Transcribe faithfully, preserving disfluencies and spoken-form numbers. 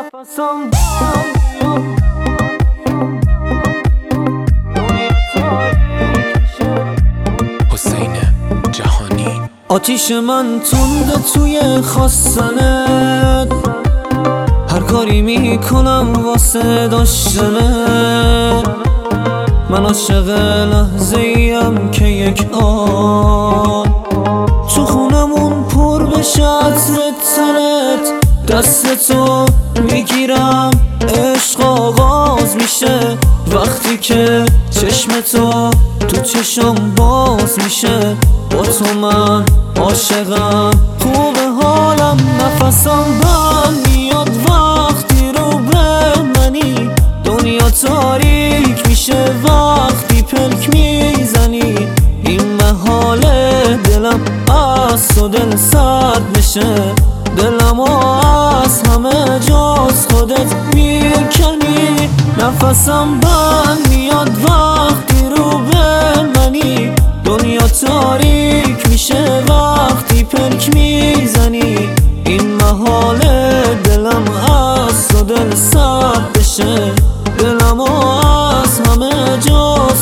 نفسم حسین جهانی. آتیش من تنده توی خواستنت، هر کاری میکنم واسه داشتنت. من عاشق لحظه ایم که یک آن تو خونمون پر بشه عطر تنت. دست تو میگیرم عشق آغاز میشه، وقتی که چشم تو تو چشم باز میشه. با تو من عاشقم، خوب حالم، نفسم بند میاد وقتی رو به منی. دنیا تاریک میشه وقتی پلک میزنی. این محاله دلم از تو دل سرد میشه، دلم از همه جاز خودت میکنی. نفسم بند